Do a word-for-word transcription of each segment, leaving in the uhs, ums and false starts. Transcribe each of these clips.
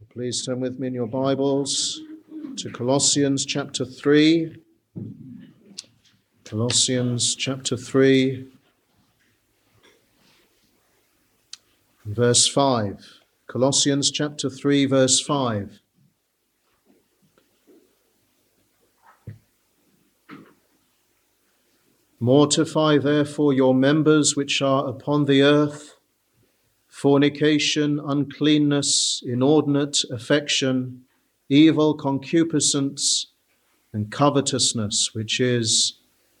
Please turn with me in your Bibles to Colossians chapter three. Colossians chapter three, verse five. Colossians chapter three, verse five. Mortify therefore your members which are upon the earth, fornication, uncleanness, inordinate affection, evil concupiscence, and covetousness, which is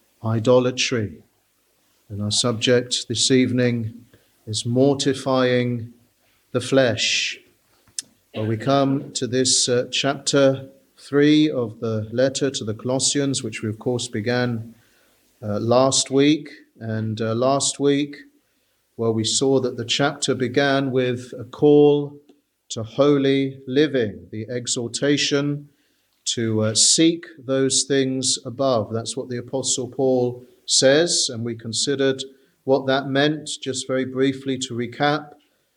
idolatry. And our subject this evening is mortifying the flesh. Well, we come to this uh, chapter three of the letter to the Colossians, which we of course began uh, last week. And uh, last week, well, we saw that the chapter began with a call to holy living, the exhortation to uh, seek those things above. That's what the Apostle Paul says, and we considered what that meant, just very briefly to recap,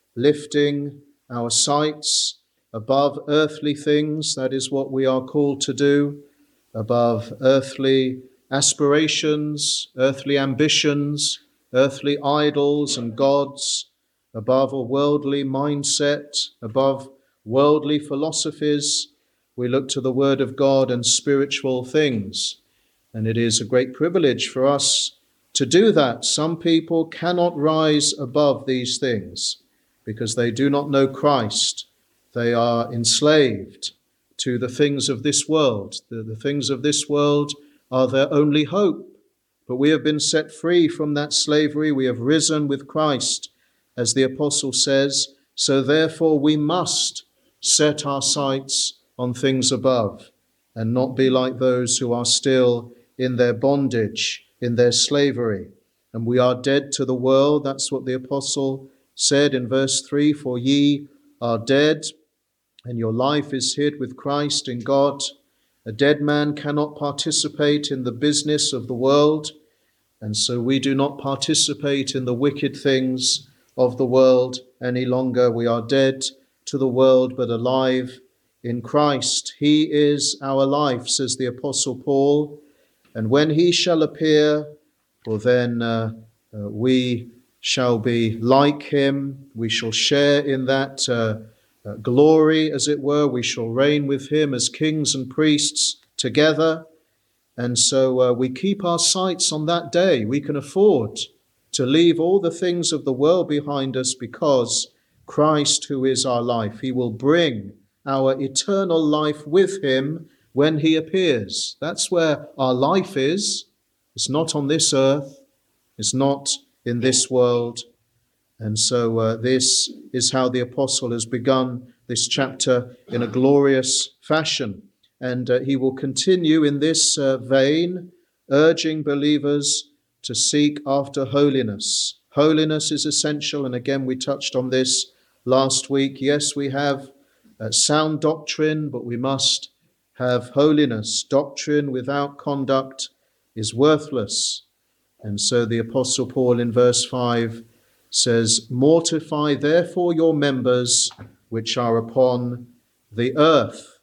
lifting our sights above earthly things. That is what we are called to do, above earthly aspirations, earthly ambitions, earthly idols and gods, above a worldly mindset, above worldly philosophies. We look to the Word of God and spiritual things, and it is a great privilege for us to do that. Some people cannot rise above these things because they do not know Christ. They are enslaved to the things of this world. The, the things of this world are their only hope. But we have been set free from that slavery. We have risen with Christ, as the apostle says. So therefore we must set our sights on things above and not be like those who are still in their bondage, in their slavery. And we are dead to the world. That's what the apostle said in verse three. For ye are dead, and your life is hid with Christ in God. A dead man cannot participate in the business of the world, and so we do not participate in the wicked things of the world any longer. We are dead to the world, but alive in Christ. He is our life, says the Apostle Paul, and when he shall appear, well then uh, uh, we shall be like him. We shall share in that uh, Uh, glory, as it were. We shall reign with him as kings and priests together. And so uh, we keep our sights on that day. We can afford to leave all the things of the world behind us because Christ, who is our life, he will bring our eternal life with him when he appears. That's where our life is. It's not on this earth. It's not in this world. And so uh, this is how the apostle has begun this chapter in a glorious fashion. And uh, he will continue in this uh, vein, urging believers to seek after holiness. Holiness is essential. And again, we touched on this last week. Yes, we have uh, sound doctrine, but we must have holiness. Doctrine without conduct is worthless. And so the apostle Paul in verse five says, mortify therefore your members which are upon the earth.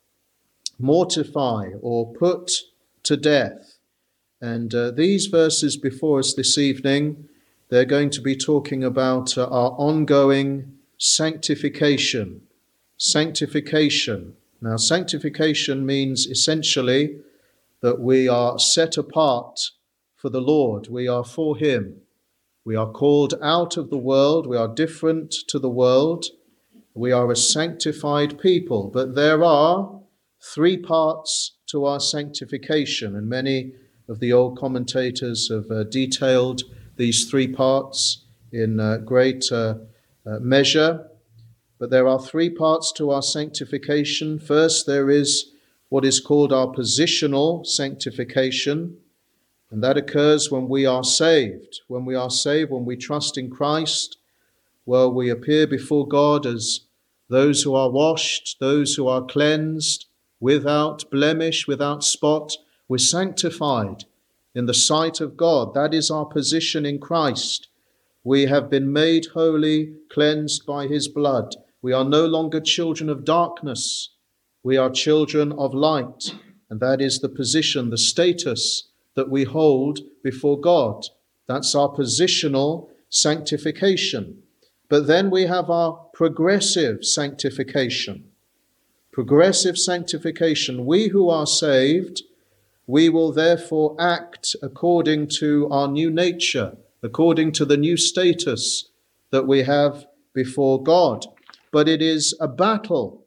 Mortify or put to death. And uh, these verses before us this evening, they're going to be talking about uh, our ongoing sanctification. Sanctification. Now, sanctification means essentially that we are set apart for the Lord. We are for him. We are called out of the world. We are different to the world. We are a sanctified people. But there are three parts to our sanctification, and many of the old commentators have uh, detailed these three parts in uh, great uh, uh, measure. But there are three parts to our sanctification. First, there is what is called our positional sanctification. And that occurs when we are saved. When we are saved, when we trust in Christ, well, we appear before God as those who are washed, those who are cleansed, without blemish, without spot. We're sanctified in the sight of God. That is our position in Christ. We have been made holy, cleansed by his blood. We are no longer children of darkness. We are children of light. And that is the position, the status that we hold before God. That's our positional sanctification. But then we have our progressive sanctification. Progressive sanctification. We who are saved, we will therefore act according to our new nature, according to the new status that we have before God. But it is a battle.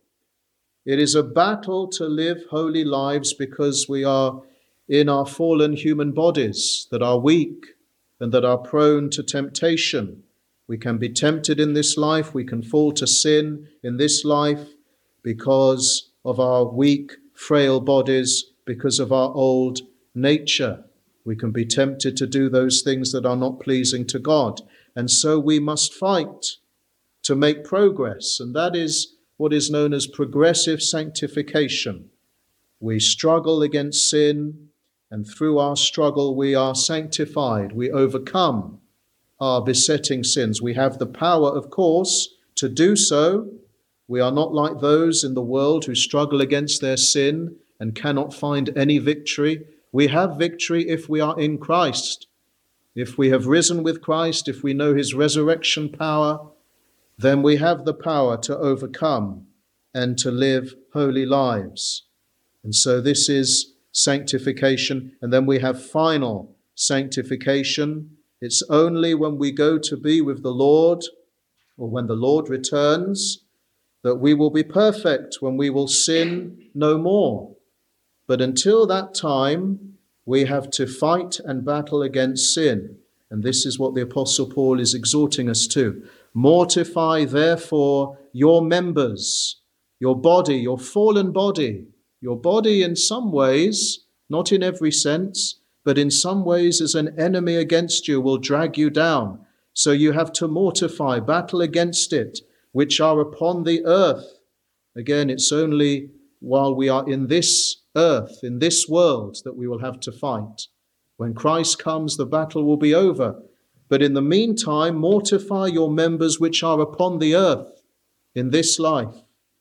It is a battle to live holy lives because we are in our fallen human bodies that are weak and that are prone to temptation. We can be tempted in this life. We can fall to sin in this life because of our weak, frail bodies, because of our old nature. We can be tempted to do those things that are not pleasing to God. And so we must fight to make progress. And that is what is known as progressive sanctification. We struggle against sin, and through our struggle we are sanctified. We overcome our besetting sins. We have the power, of course, to do so. We are not like those in the world who struggle against their sin and cannot find any victory. We have victory if we are in Christ. If we have risen with Christ, if we know his resurrection power, then we have the power to overcome and to live holy lives. And so this is sanctification. And then we have final sanctification. It's only when we go to be with the Lord, or when the Lord returns, that we will be perfect, when we will sin no more. But until that time, we have to fight and battle against sin. And this is what the Apostle Paul is exhorting us to. Mortify, therefore, your members, your body, your fallen body. Your body in some ways, not in every sense, but in some ways as an enemy against you, will drag you down. So you have to mortify, battle against it, which are upon the earth. Again, it's only while we are in this earth, in this world, that we will have to fight. When Christ comes, the battle will be over. But in the meantime, mortify your members which are upon the earth in this life.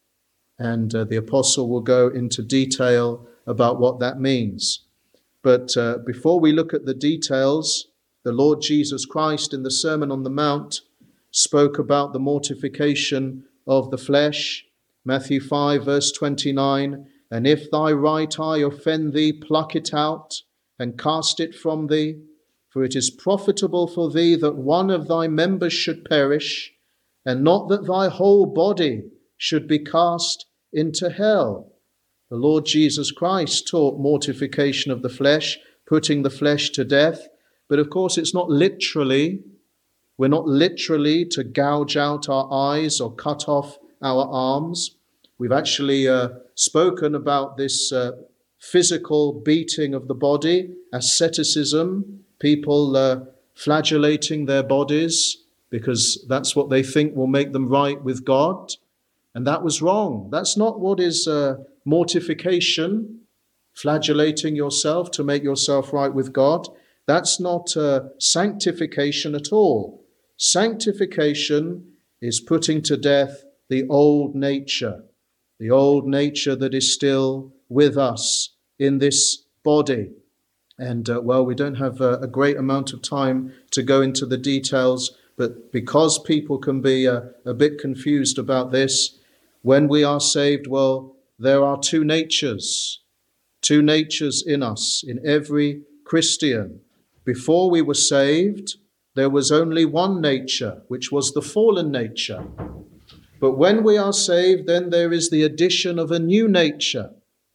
And uh, the apostle will go into detail about what that means. But uh, before we look at the details, the Lord Jesus Christ in the Sermon on the Mount spoke about the mortification of the flesh. Matthew five, verse twenty-nine, and if thy right eye offend thee, pluck it out and cast it from thee. For it is profitable for thee that one of thy members should perish, and not that thy whole body should be cast into hell. The Lord Jesus Christ taught mortification of the flesh, putting the flesh to death. But of course, it's not literally, we're not literally to gouge out our eyes or cut off our arms. We've actually uh, spoken about this uh, physical beating of the body, asceticism, people uh, flagellating their bodies because that's what they think will make them right with God. And that was wrong. That's not what is uh, mortification, flagellating yourself to make yourself right with God. That's not uh, sanctification at all. Sanctification is putting to death the old nature, the old nature that is still with us in this body. And, uh, well, we don't have a, a great amount of time to go into the details, but because people can be uh, a bit confused about this, when we are saved, well, there are two natures, two natures in us, in every Christian. Before we were saved, there was only one nature, which was the fallen nature. But when we are saved, then there is the addition of a new nature.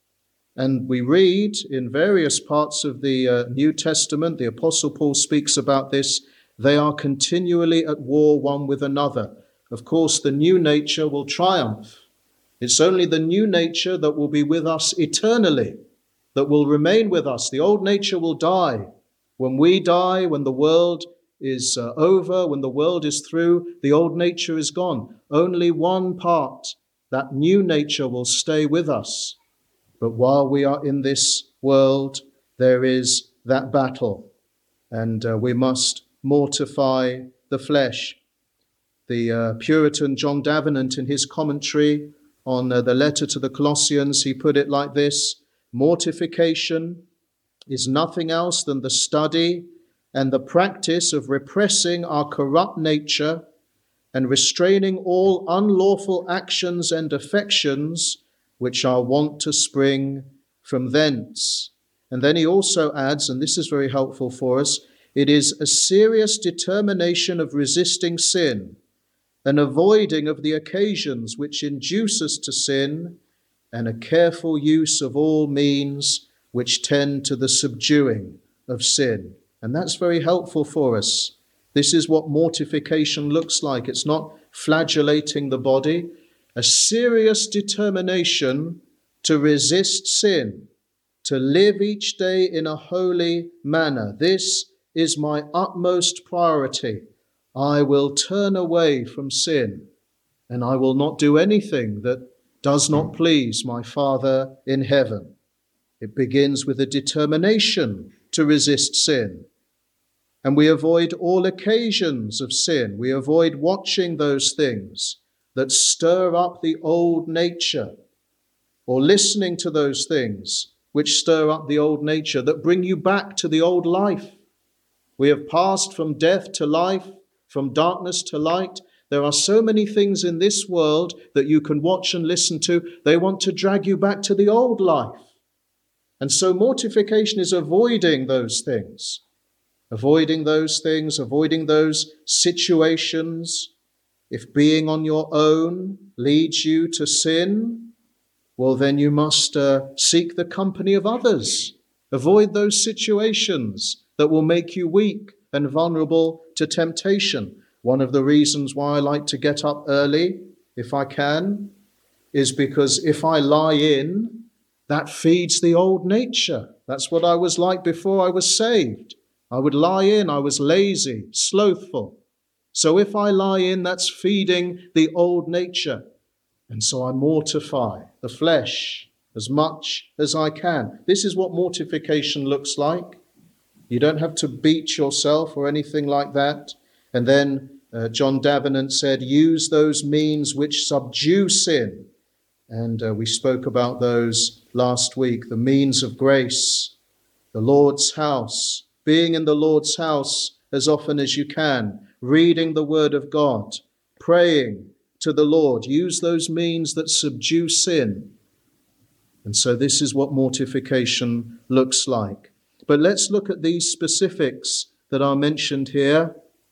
And we read in various parts of the uh, New Testament, the Apostle Paul speaks about this, they are continually at war one with another. Of course, the new nature will triumph. It's only the new nature that will be with us eternally, that will remain with us. The old nature will die. When we die, when the world is uh, over, when the world is through, the old nature is gone. Only one part, that new nature, will stay with us. But while we are in this world, there is that battle, and uh, we must mortify the flesh. The uh, Puritan John Davenant, in his commentary on uh, the letter to the Colossians, he put it like this: mortification is nothing else than the study and the practice of repressing our corrupt nature and restraining all unlawful actions and affections which are wont to spring from thence. And then he also adds, and this is very helpful for us, it is a serious determination of resisting sin, an avoiding of the occasions which induce us to sin, and a careful use of all means which tend to the subduing of sin. And that's very helpful for us. This is what mortification looks like. It's not flagellating the body, a serious determination to resist sin, to live each day in a holy manner. This is my utmost priority. I will turn away from sin, and I will not do anything that does not please my Father in heaven. It begins with a determination to resist sin. And we avoid all occasions of sin. We avoid watching those things that stir up the old nature, or listening to those things which stir up the old nature, that bring you back to the old life. We have passed from death to life, from darkness to light. There are so many things in this world that you can watch and listen to. They want to drag you back to the old life. And so mortification is avoiding those things, avoiding those things, avoiding those situations. If being on your own leads you to sin, well, then you must uh, seek the company of others. Avoid those situations that will make you weak and vulnerable to temptation. One of the reasons why I like to get up early, if I can, is because if I lie in, that feeds the old nature. That's what I was like before I was saved. I would lie in, I was lazy, slothful. So if I lie in, that's feeding the old nature. And so I mortify the flesh as much as I can. This is what mortification looks like. You don't have to beat yourself or anything like that. And then uh, John Davenant said, use those means which subdue sin. And uh, we spoke about those last week. The means of grace, the Lord's house, being in the Lord's house as often as you can, reading the word of God, praying to the Lord. Use those means that subdue sin. And so this is what mortification looks like. But let's look at these specifics that are mentioned here.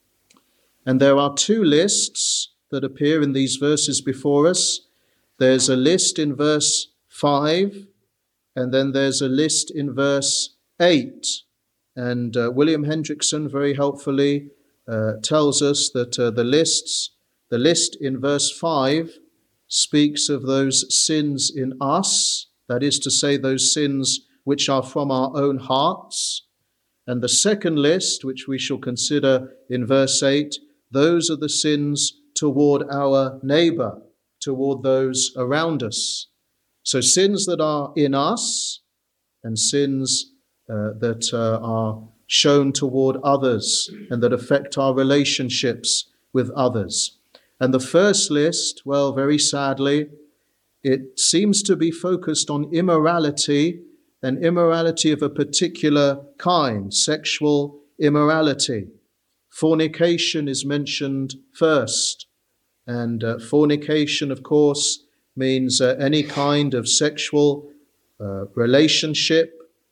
And there are two lists that appear in these verses before us. There's a list in verse five, and then there's a list in verse eight. And uh, William Hendrickson very helpfully uh, tells us that uh, the lists, the list in verse five speaks of those sins in us, that is to say, those sins which are from our own hearts. And the second list, which we shall consider in verse eight, those are the sins toward our neighbor, toward those around us. So sins that are in us and sins uh, that uh, are shown toward others and that affect our relationships with others. And the first list, well, very sadly, it seems to be focused on immorality, and immorality of a particular kind, sexual immorality. Fornication is mentioned first. And uh, fornication, of course, means uh, any kind of sexual uh, relationship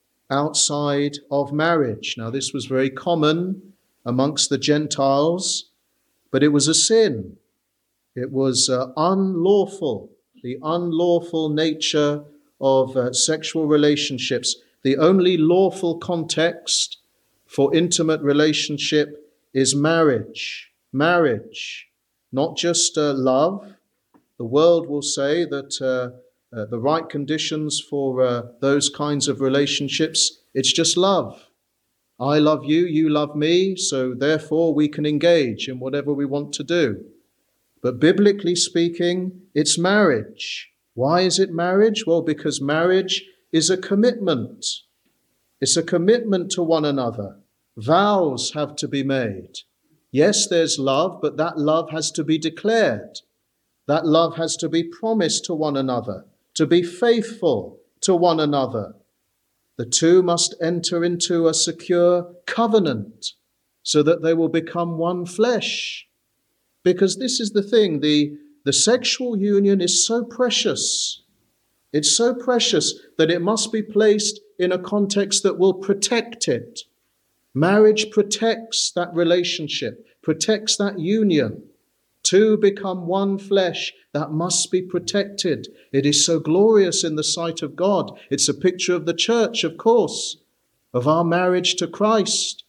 outside of marriage. Now, this was very common amongst the Gentiles, but it was a sin. It was uh, unlawful, the unlawful nature of uh, sexual relationships. The only lawful context for intimate relationship is marriage. Marriage. Not just uh, love. The world will say that uh, uh, the right conditions for uh, those kinds of relationships, it's just love. I love you, you love me, so therefore we can engage in whatever we want to do. But biblically speaking, it's marriage. Why is it marriage? Well, because marriage is a commitment. It's a commitment to one another. Vows have to be made. Yes, there's love, but that love has to be declared. That love has to be promised to one another, to be faithful to one another. The two must enter into a secure covenant so that they will become one flesh. Because this is the thing, the, the sexual union is so precious. It's so precious that it must be placed in a context that will protect it. Marriage protects that relationship, protects that union. Two become one flesh. That must be protected. It is so glorious in the sight of God. It's a picture of the church, of course, of our marriage to Christ.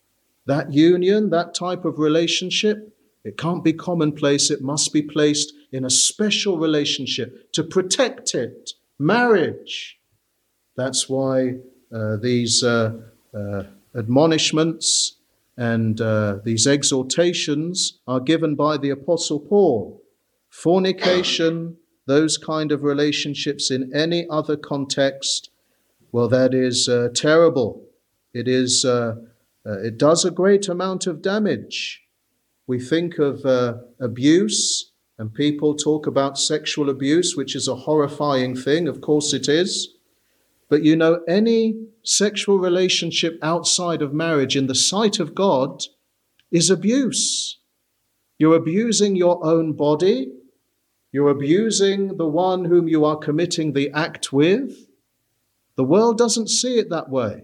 That union, that type of relationship, it can't be commonplace. It must be placed in a special relationship to protect it. Marriage. That's why uh, these uh, uh, admonishments and uh, these exhortations are given by the Apostle Paul. Fornication, those kind of relationships in any other context, well, that is uh, terrible. It is. Uh, uh, it does a great amount of damage. We think of uh, abuse, and people talk about sexual abuse, which is a horrifying thing. Of course it is. But you know, any sexual relationship outside of marriage in the sight of God is abuse. You're abusing your own body. You're abusing the one whom you are committing the act with. The world doesn't see it that way.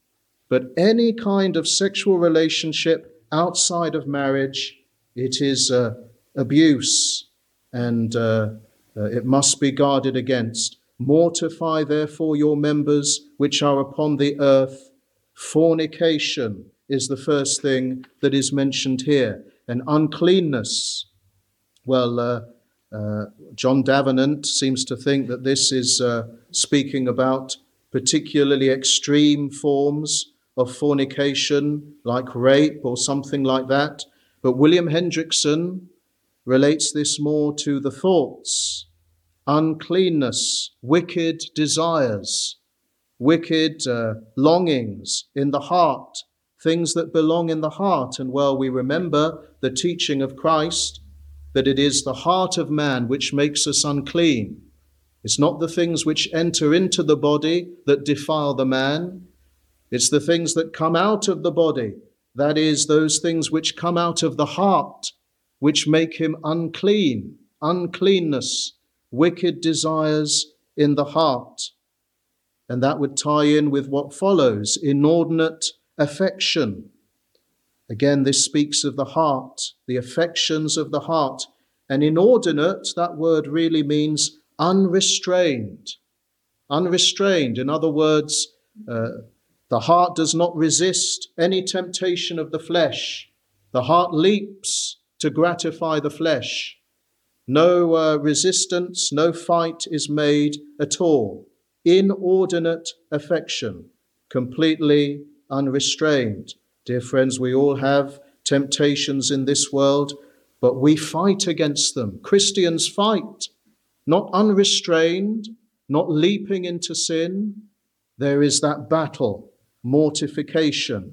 But any kind of sexual relationship outside of marriage, it is uh, abuse, and uh, uh, it must be guarded against. Mortify therefore your members which are upon the earth. Fornication is the first thing that is mentioned here. And uncleanness. Well, uh, uh, John Davenant seems to think that this is uh, speaking about particularly extreme forms of fornication, like rape or something like that. But William Hendrickson relates this more to the thoughts. Uncleanness, wicked desires, wicked uh, longings in the heart, things that belong in the heart. And well, we remember the teaching of Christ that it is the heart of man which makes us unclean. It's not the things which enter into the body that defile the man. It's the things that come out of the body, that is, those things which come out of the heart, which make him unclean, uncleanness, wicked desires in the heart. And that would tie in with what follows, inordinate affection. Again, this speaks of the heart, the affections of the heart. And inordinate, that word really means unrestrained. Unrestrained. In other words, uh, the heart does not resist any temptation of the flesh. The heart leaps to gratify the flesh. No uh, resistance, no fight is made at all. Inordinate affection, completely unrestrained. Dear friends, we all have temptations in this world, but we fight against them. Christians fight, not unrestrained, not leaping into sin. There is that battle, mortification,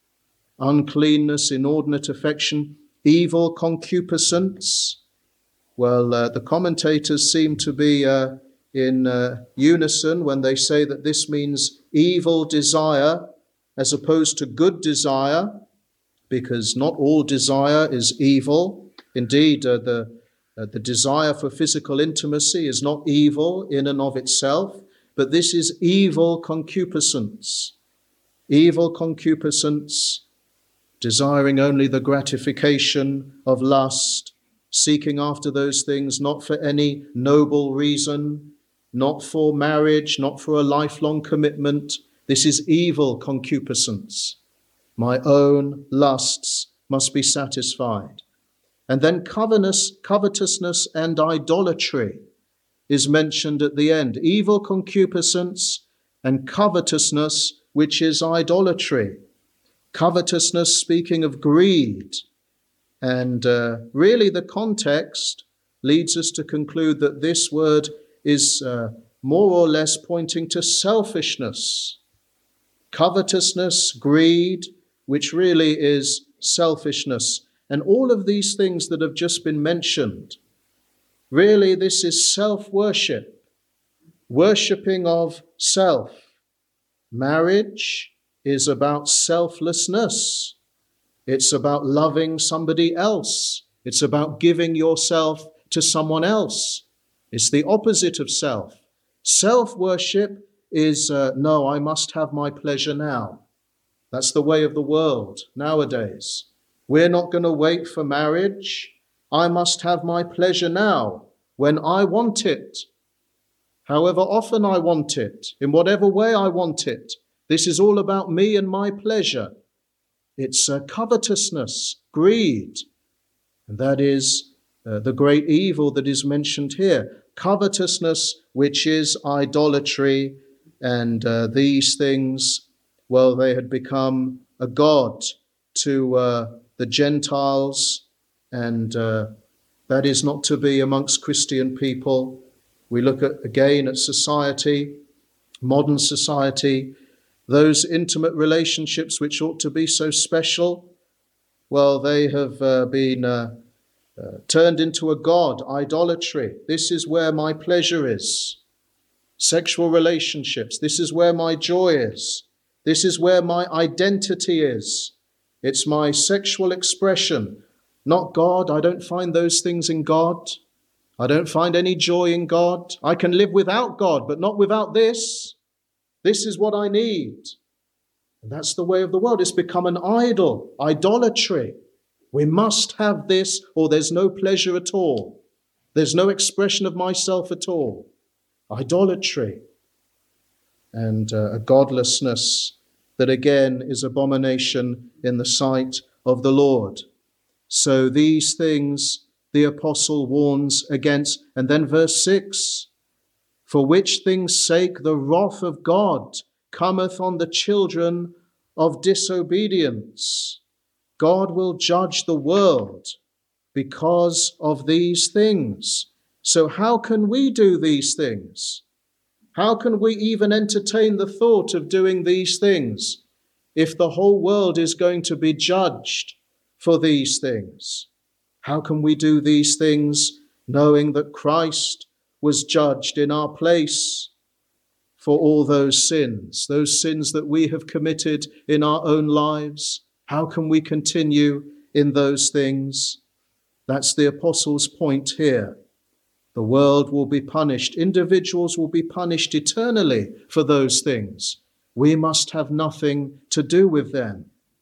uncleanness, inordinate affection, evil concupiscence. Well, uh, the commentators seem to be uh, in uh, unison when they say that this means evil desire as opposed to good desire, because not all desire is evil. Indeed, uh, the, uh, the desire for physical intimacy is not evil in and of itself, but this is evil concupiscence. Evil concupiscence, desiring only the gratification of lust, seeking after those things not for any noble reason, not for marriage, not for a lifelong commitment. This is evil concupiscence. My own lusts must be satisfied. And then covetousness and idolatry is mentioned at the end. Evil concupiscence and covetousness, which is idolatry. Covetousness speaking of greed. And uh, really the context leads us to conclude that this word is uh, more or less pointing to selfishness. Covetousness, greed, which really is selfishness, and all of these things that have just been mentioned. Really, this is self-worship, worshipping of self. Marriage is about selflessness. It's about loving somebody else. It's about giving yourself to someone else. It's the opposite of self. Self-worship is, uh, no, I must have my pleasure now. That's the way of the world nowadays. We're not going to wait for marriage. I must have my pleasure now, when I want it, however often I want it, in whatever way I want it. This is all about me and my pleasure. It's uh, covetousness, greed, and that is uh, the great evil that is mentioned here. Covetousness, which is idolatry, and uh, these things, well, they had become a god to uh, the Gentiles, and uh, that is not to be amongst Christian people. We look at again at society, modern society, those intimate relationships which ought to be so special, well, they have uh, been uh, uh, turned into a god, idolatry. This is where my pleasure is. Sexual relationships, this is where my joy is. This is where my identity is. It's my sexual expression, not God. I don't find those things in God. I don't find any joy in God. I can live without God, but not without this. This is what I need. And that's the way of the world. It's become an idol, idolatry. We must have this, or there's no pleasure at all. There's no expression of myself at all. Idolatry and uh, a godlessness that again is abomination in the sight of the Lord. So these things the apostle warns against. And then verse six, for which things' sake the wrath of God cometh on the children of disobedience. God will judge the world because of these things. So how can we do these things? How can we even entertain the thought of doing these things if the whole world is going to be judged for these things? How can we do these things knowing that Christ was judged in our place for all those sins, those sins that we have committed in our own lives? How can we continue in those things? That's the apostle's point here. The world will be punished. Individuals will be punished eternally for those things. We must have nothing to do with them.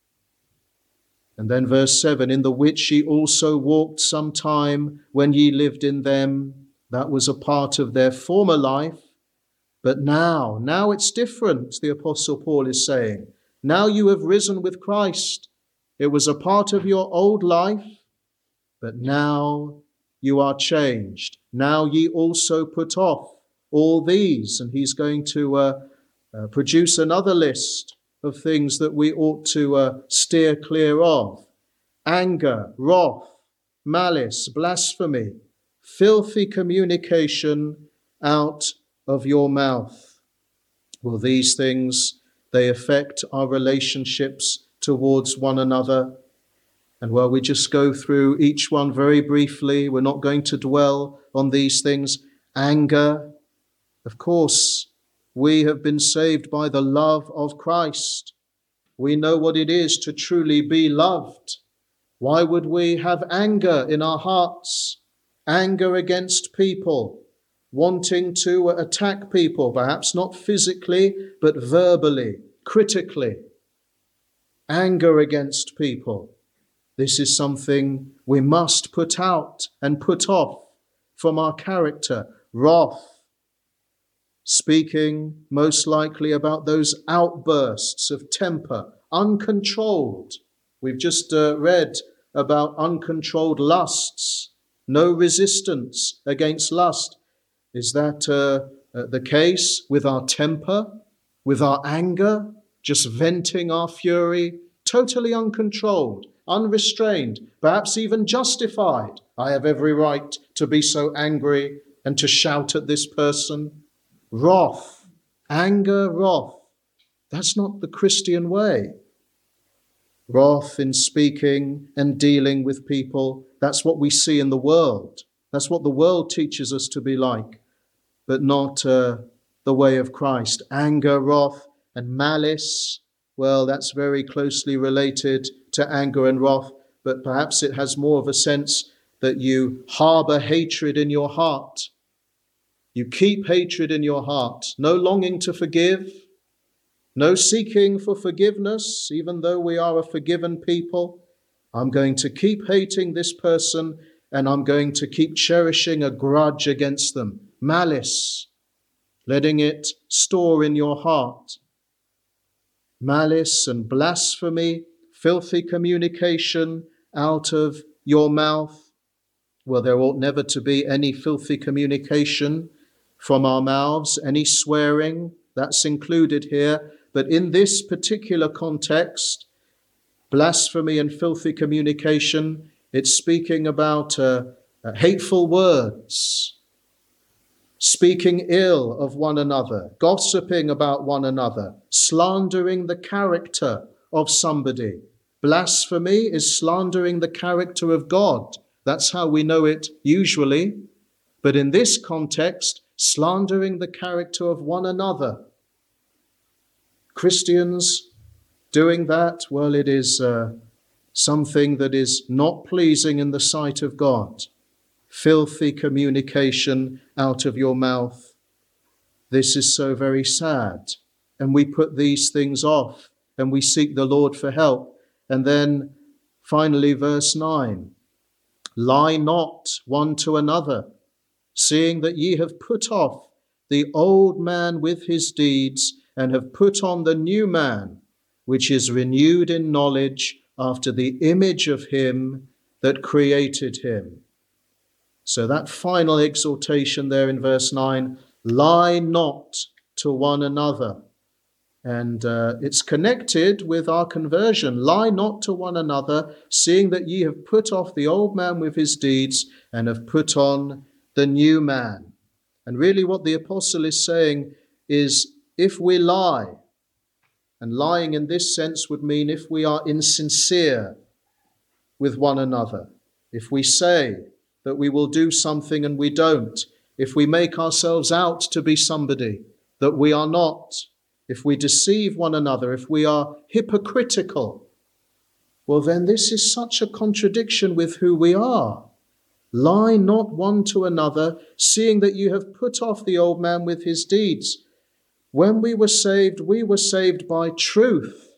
And then verse seven, in the which ye also walked sometime when ye lived in them. That was a part of their former life. But now, now it's different, the Apostle Paul is saying. Now you have risen with Christ. It was a part of your old life, but now you are changed. Now ye also put off all these. And he's going to uh, uh, produce another list of things that we ought to uh, steer clear of. Anger, wrath, malice, blasphemy, filthy communication out of your mouth. Well, these things, they affect our relationships towards one another. And while we just go through each one very briefly, we're not going to dwell on these things. Anger, of course, we have been saved by the love of Christ. We know what it is to truly be loved. Why would we have anger in our hearts? Anger against people, wanting to attack people, perhaps not physically, but verbally, critically. Anger against people. This is something we must put out and put off from our character. Wrath, speaking most likely about those outbursts of temper, uncontrolled. We've just uh, read about uncontrolled lusts, no resistance against lust. Is that uh, uh, the case with our temper, with our anger, just venting our fury, totally uncontrolled, unrestrained, perhaps even justified? I have every right to be so angry and to shout at this person. Wrath, anger, wrath. That's not the Christian way. wrath in speaking and dealing with people. That's what we see in the world. That's what the world teaches us to be like, but not uh, the way of Christ. Anger, wrath, and malice, well, that's very closely related to anger and wrath, but perhaps it has more of a sense that you harbor hatred in your heart. You keep hatred in your heart, no longing to forgive, no seeking for forgiveness, even though we are a forgiven people. I'm going to keep hating this person, and I'm going to keep cherishing a grudge against them. Malice, letting it store in your heart. Malice and blasphemy, filthy communication out of your mouth. Well, there ought never to be any filthy communication from our mouths, any swearing, that's included here. But in this particular context, blasphemy and filthy communication, it's speaking about uh, uh, hateful words, speaking ill of one another, gossiping about one another, slandering the character of somebody. Blasphemy is slandering the character of God. That's how we know it usually. But in this context, slandering the character of one another. Christians doing that, well, it is uh, something that is not pleasing in the sight of God. Filthy communication out of your mouth. This is so very sad. And we put these things off and we seek the Lord for help. And then finally, verse nine, lie not one to another, seeing that ye have put off the old man with his deeds, and have put on the new man, which is renewed in knowledge after the image of him that created him. So that final exhortation there in verse nine, lie not to one another. And uh, it's connected with our conversion. Lie not to one another, seeing that ye have put off the old man with his deeds, and have put on the new man. And really what the apostle is saying is, if we lie, and lying in this sense would mean if we are insincere with one another, if we say that we will do something and we don't, if we make ourselves out to be somebody that we are not, if we deceive one another, if we are hypocritical, well then this is such a contradiction with who we are. Lie not one to another, seeing that you have put off the old man with his deeds. When we were saved, we were saved by truth.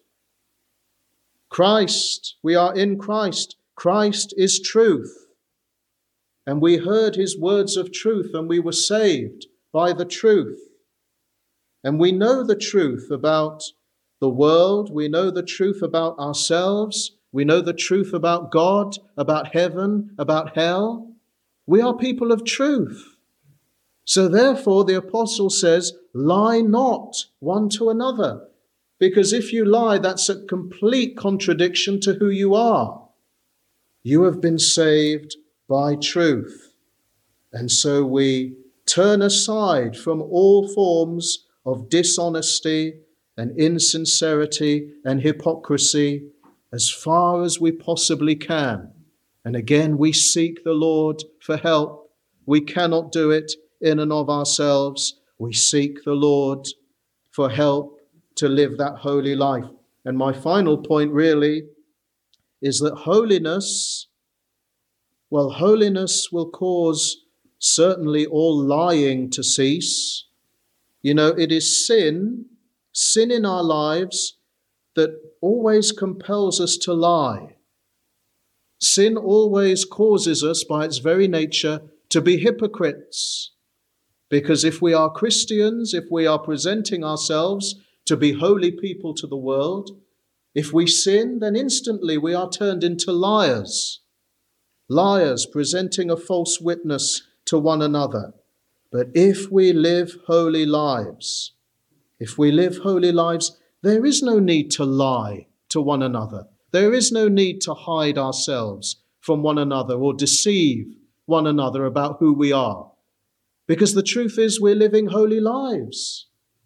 Christ, we are in Christ. Christ is truth. And we heard his words of truth, and we were saved by the truth. And we know the truth about the world. We know the truth about ourselves. We know the truth about God, about heaven, about hell. We are people of truth. So therefore, the apostle says, lie not one to another. Because if you lie, that's a complete contradiction to who you are. You have been saved by truth. And so we turn aside from all forms of dishonesty and insincerity and hypocrisy as far as we possibly can. And again, we seek the Lord for help. We cannot do it in and of ourselves. We seek the Lord for help to live that holy life. And my final point really is that holiness, well, holiness will cause certainly all lying to cease. You know, it is sin, sin in our lives that always compels us to lie. Sin always causes us, by its very nature, to be hypocrites. Because if we are Christians, if we are presenting ourselves to be holy people to the world, if we sin, then instantly we are turned into liars. Liars presenting a false witness to one another. But if we live holy lives, if we live holy lives, there is no need to lie to one another. There is no need to hide ourselves from one another or deceive one another about who we are. Because the truth is we're living holy lives.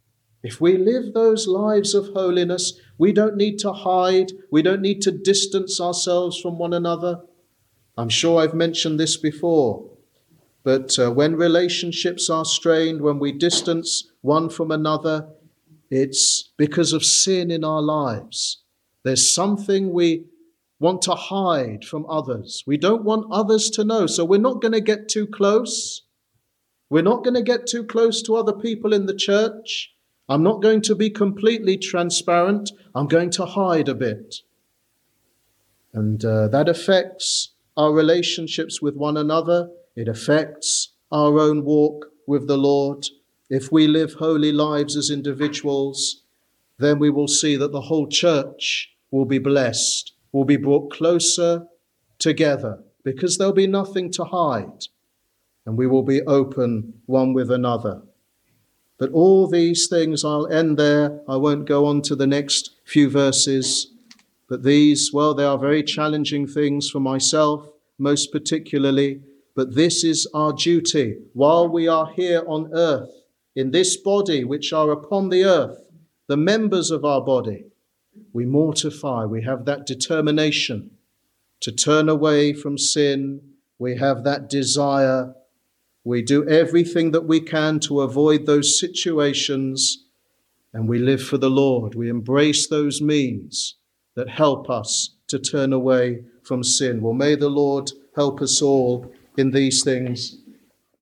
If we live those lives of holiness, we don't need to hide. We don't need to distance ourselves from one another. I'm sure I've mentioned this before, but uh, when relationships are strained, when we distance one from another, it's because of sin in our lives. There's something we want to hide from others. We don't want others to know, so we're not going to get too close. We're not going to get too close to other people in the church. I'm not going to be completely transparent. I'm going to hide a bit. And uh, that affects our relationships with one another. It affects our own walk with the Lord. If we live holy lives as individuals, then we will see that the whole church will be blessed, will be brought closer together, because there'll be nothing to hide, and we will be open one with another. But all these things, I'll end there. I won't go on to the next few verses. But these, well, they are very challenging things for myself, most particularly. But this is our duty while we are here on earth, in this body which are upon the earth, the members of our body. We mortify, we have that determination to turn away from sin. We have that desire. We do everything that we can to avoid those situations, and we live for the Lord. We embrace those means that help us to turn away from sin. Well, may the Lord help us all in these things.